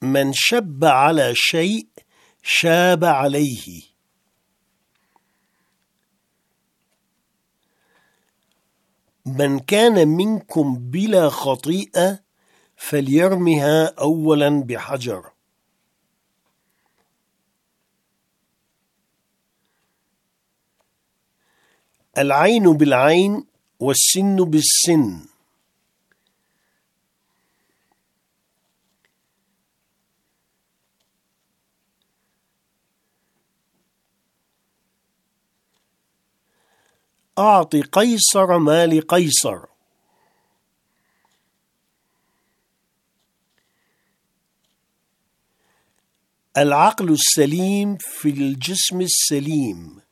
من شب على شيء شاب عليه. من كان منكم بلا خطيئة فليرمها أولا بحجر. العين بالعين والسن بالسن. أعط قيصر ما لقيصر. العقل السليم في الجسم السليم.